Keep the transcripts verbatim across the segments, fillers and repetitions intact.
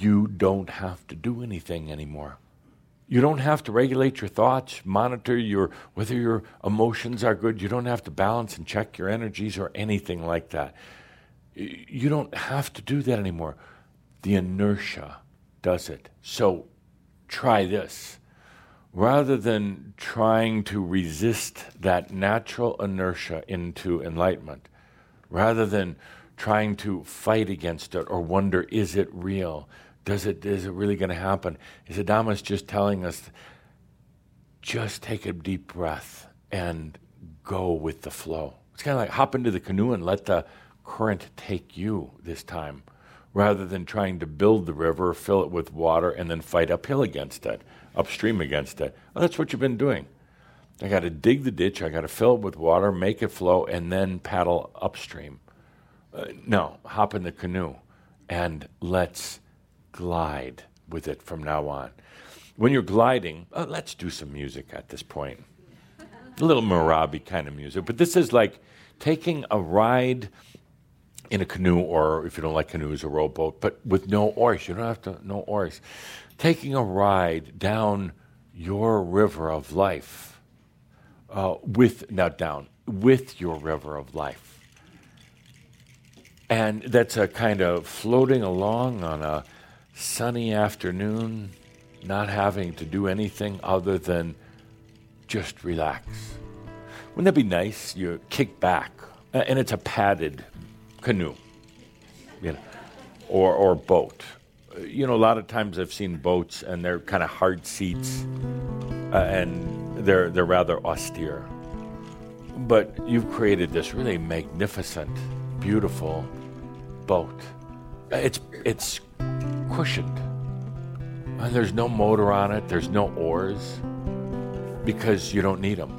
you don't have to do anything anymore. You don't have to regulate your thoughts, monitor your whether your emotions are good. You don't have to balance and check your energies or anything like that. You don't have to do that anymore. The inertia does it. So try this. Rather than trying to resist that natural inertia into enlightenment, rather than trying to fight against it or wonder, is it real? Does it, is it really going to happen? Siddharma's just telling us, just take a deep breath and go with the flow. It's kind of like hop into the canoe and let the current take you this time, rather than trying to build the river, fill it with water, and then fight uphill against it, upstream against it. Well, that's what you've been doing. I got to dig the ditch, I got to fill it with water, make it flow, and then paddle upstream. Uh, no, hop in the canoe and let's glide with it from now on. When you're gliding, uh, let's do some music at this point. A little Marabi kind of music. But this is like taking a ride in a canoe, or if you don't like canoes, a rowboat, but with no oars. You don't have to, no oars. Taking a ride down your river of life, uh, with, not down, with your river of life. And that's a kind of floating along on a sunny afternoon, not having to do anything other than just relax. Wouldn't that be nice? You kick back, and it's a padded canoe, you know, or or boat. You know, a lot of times I've seen boats, and they're kind of hard seats, uh, and they're they're rather austere. But you've created this really magnificent, beautiful boat. It's it's cushioned. And there's no motor on it. There's no oars, because you don't need them.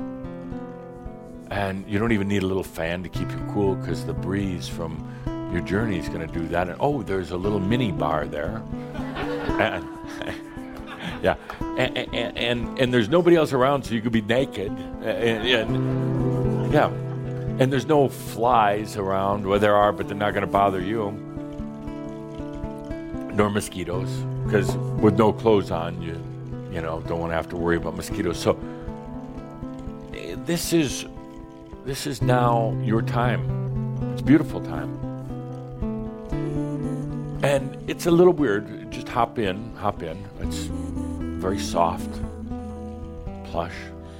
And you don't even need a little fan to keep you cool, because the breeze from your journey is going to do that. And oh, there's a little mini bar there. and, yeah, and, and, and and there's nobody else around, so you could be naked. And, and yeah, and there's no flies around. Well, there are, but they're not going to bother you. Nor mosquitoes, because with no clothes on, you you know don't want to have to worry about mosquitoes. So this is this is now your time. It's a beautiful time, and it's a little weird. Just hop in, hop in. It's very soft, plush,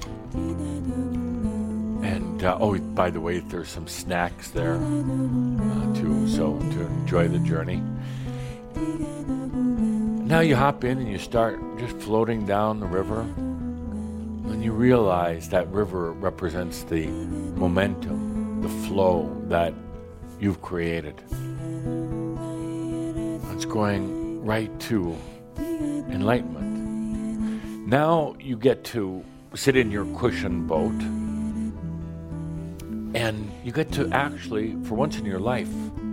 and uh, oh, by the way, there's some snacks there uh, too, so to enjoy the journey. Now you hop in and you start just floating down the river, and you realize that river represents the momentum, the flow that you've created. It's going right to enlightenment. Now you get to sit in your cushion boat, and you get to actually, for once in your life,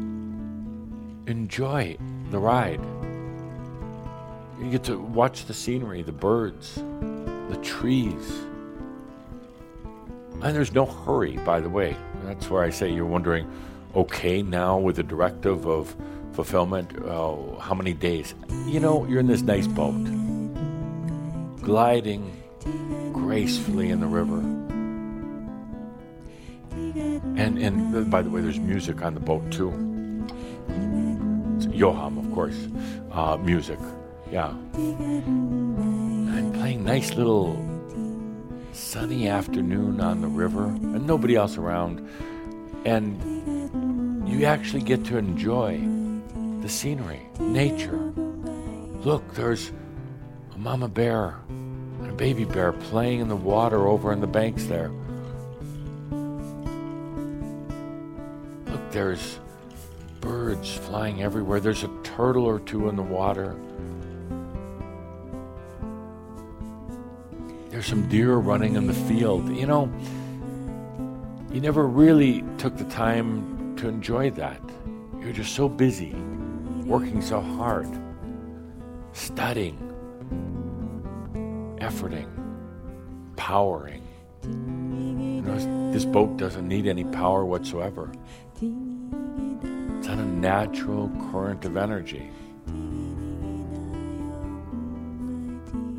enjoy the ride. You get to watch the scenery, the birds, the trees. And there's no hurry, by the way. That's where I say you're wondering, okay, now with the directive of fulfillment, oh, how many days? You know, you're in this nice boat, gliding gracefully in the river. And, and by the way, there's music on the boat, too. It's Yoham, of course, uh, music. Yeah. And playing nice little sunny afternoon on the river, and nobody else around. And you actually get to enjoy the scenery, nature. Look, there's a mama bear and a baby bear playing in the water over on the banks there. Look, there's birds flying everywhere. There's a turtle or two in the water. There's some deer running in the field. You know, you never really took the time to enjoy that. You're just so busy, working so hard, studying, efforting, powering. You know, this boat doesn't need any power whatsoever. It's on a natural current of energy.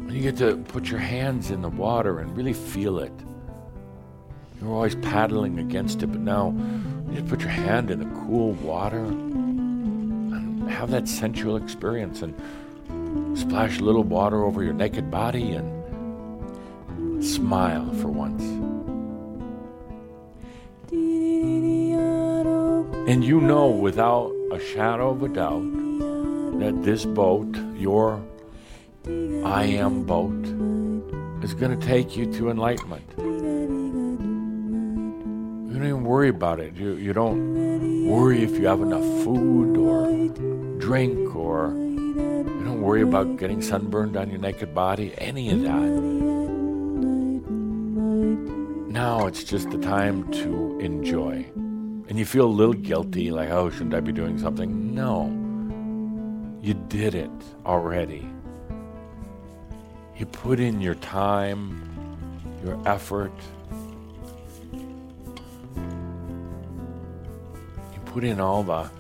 You get to put your hands in the water and really feel it. You're always paddling against it, but now you just put your hand in the cool water and have that sensual experience and splash a little water over your naked body and smile for once. And you know without a shadow of a doubt that this boat, your I Am boat, is going to take you to enlightenment. You don't even worry about it. You, you don't worry if you have enough food or drink, or you don't worry about getting sunburned on your naked body, any of that. Now it's just the time to enjoy. And you feel a little guilty, like, oh, shouldn't I be doing something? No. You did it already. You put in your time, your effort. You put in all the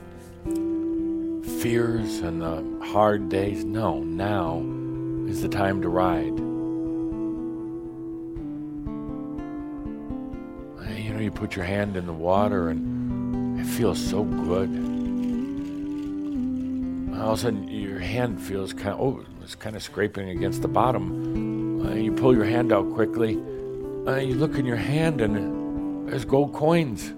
fears and the hard days. No, now is the time to ride. You know, you put your hand in the water and it feels so good. All of a sudden, your hand feels kind of, oh, it's kind of scraping against the bottom. Uh, you pull your hand out quickly. Uh, you look in your hand and there's gold coins.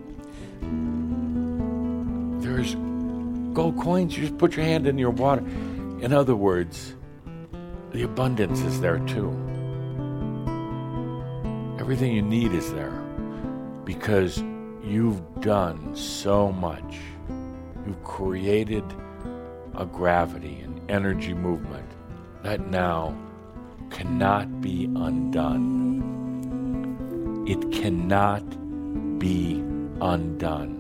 There's gold coins. You just put your hand in your water. In other words, the abundance is there too. Everything you need is there because you've done so much. You've created a gravity, an energy movement that now cannot be undone. It cannot be undone.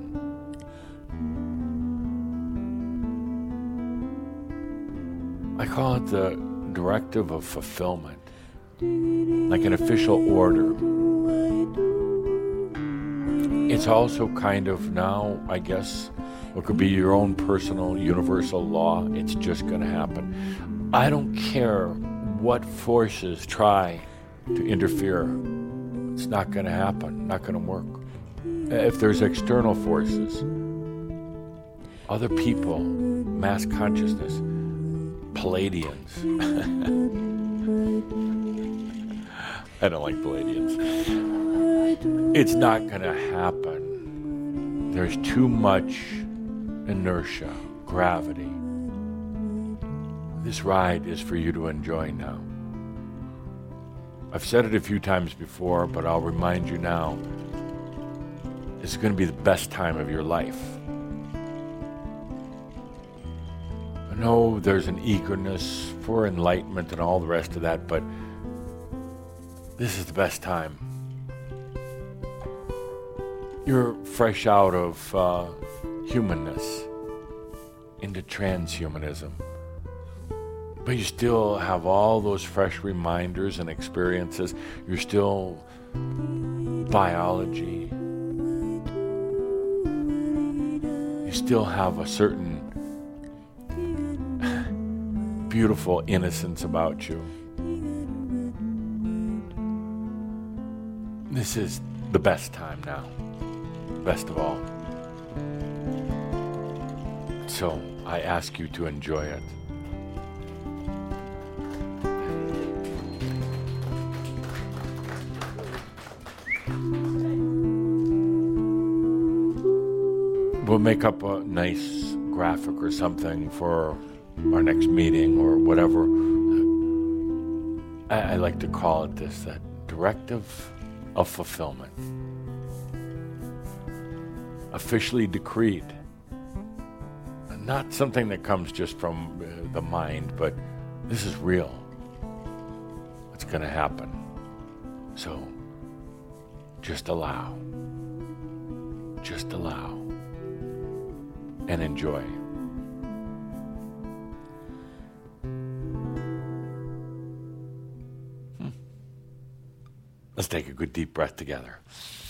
I call it the directive of fulfillment, like an official order. It's also kind of now, I guess, what could be your own personal universal law. It's just going to happen. I don't care what forces try to interfere. It's not going to happen, not going to work. If there's external forces, other people, mass consciousness, Palladians. I don't like Palladians. It's not going to happen. There's too much inertia, gravity. This ride is for you to enjoy now. I've said it a few times before, but I'll remind you now. This is going to be the best time of your life. I know there's an eagerness for enlightenment and all the rest of that, but this is the best time. You're fresh out of uh, humanness into transhumanism. But you still have all those fresh reminders and experiences. You're still biology. You still have a certain beautiful innocence about you. This is the best time now. Best of all. So I ask you to enjoy it. We'll make up a nice graphic or something for our next meeting or whatever. I, I like to call it this, that directive of fulfillment. Officially decreed. Not something that comes just from uh, the mind, but this is real. It's going to happen. So just allow. Just allow. And enjoy. Hmm. Let's take a good deep breath together.